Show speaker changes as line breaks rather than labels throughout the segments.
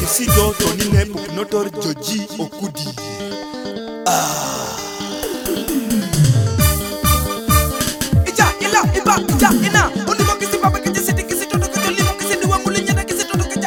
Isido Tonine Pupnotor Joji Okudi. Ija ila iba ija ina Unimo kisi papa kisi siti kisi toto kisi limo kisi duwa mulinya kisi toto kija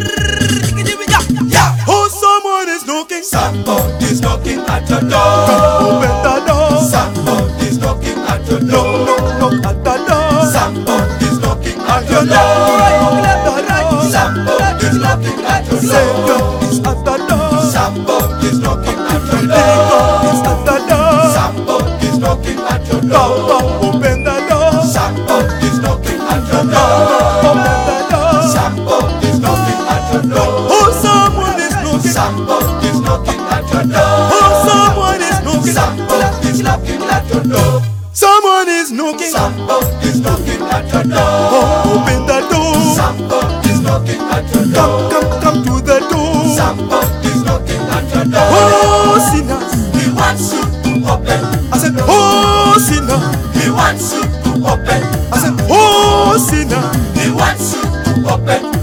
ya. Oh, someone is knocking.
Somebody's knocking at your door.
Come open the door.
Somebody's knocking at your door.
Knock at the door.
Somebody's knocking at your door. Somebody's knocking at your door.
Savior is at the door.
Somebody's knocking at your
God
door.
is at the door.
Somebody's knocking at your
Come
door.
open the door.
Somebody's knocking at your door.
Open the door.
Somebody's knocking at your door.
Oh, someone is knocking.
Somebody's knocking at your door.
Oh, someone is knocking.
Somebody's knocking at your door.
Someone is knocking.
Somebody's knocking at your door.
Oh, open the door.
Somebody's knocking at your door.
Come to the door.
Somebody's knocking at your door.
Oh, sinners.
He wants you to open.
I said, oh, sinner.
He wants you to open.
I said, oh, sinner.
He wants you to open.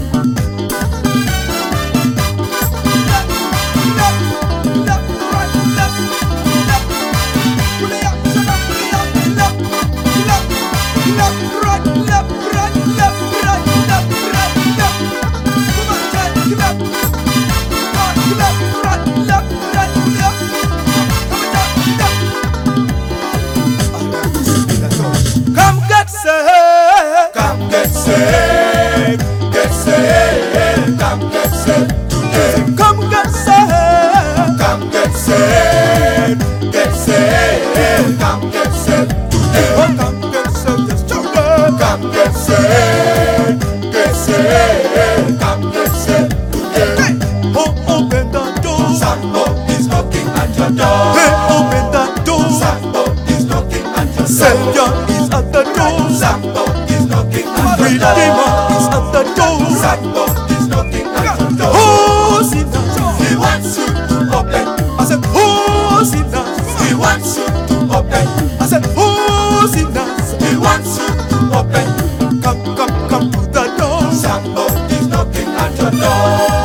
Come get saved.
Come get saved. Get saved. Come get saved today.
Come get saved.
Come get saved. Get saved. Come get saved today.
Oh, come get saved yesterday.
Come get saved. Get saved. Come get saved today.
Oh, open the door.
Somebody's knocking at your door.
Hey, open the door.
Somebody's knocking at your door.
Savior is at the door.
Somebody's knocking at your door.
Redeemer is at the door.
Somebody's knocking at your door.
Oh, sinners.
He wants you to open.
I said, oh, sinners.
He wants you to open.
I said, oh, sinners.
He wants you to open.
Come to the door.
Somebody's knocking at your door.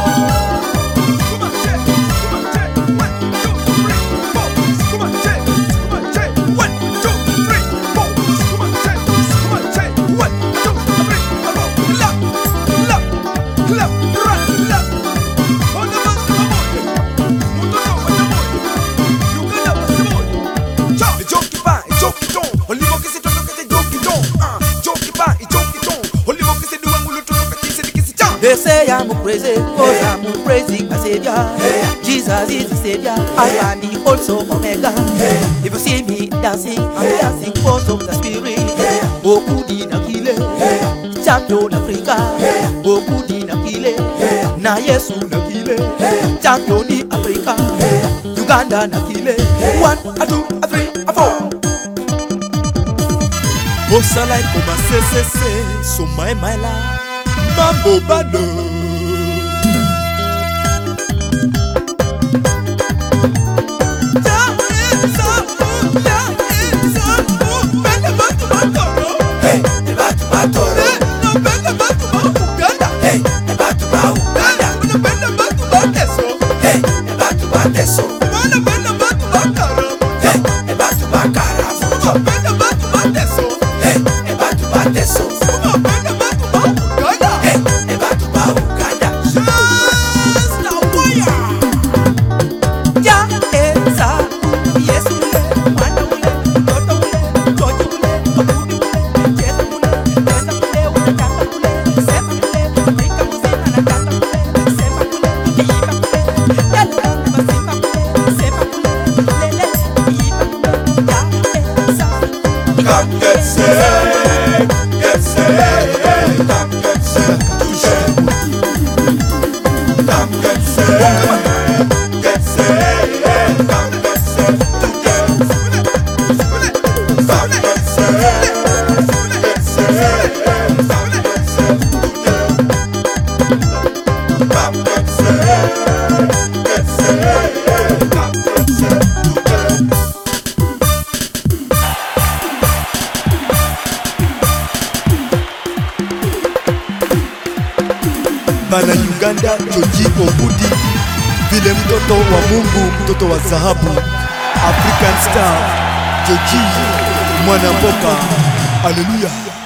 They say I'm crazy, cause I'm praising my Savior. Jesus is the Savior, I am the also Omega. If you see me dancing, I'm dancing because of the Spirit. Okudi na kile, champion Africa. Okudi na kile, na Yesu na kile, champion ni Africa. Uganda na kile, 1, 2, 3, 4.
Osala ikoma se so my la mambo bado.
Hey, ebatu batoro. Hey, ebatu ba Uganda. Hey, ebatu bateso. Hey, ebatu ba Karamojo. Hey, ebatu bateso. Hey, ebatu ba Uganda. Come get saved, get saved, come get saved today. Come get saved, get saved, come get saved today. Come get saved, get saved, come get saved today. Come get saved, get saved, come get saved today.
bana Uganda, Joji Obudi, vile mtoto wa Mungu, mtoto wa dhahabu, African Star, Joji Mwanamboka. Haleluya.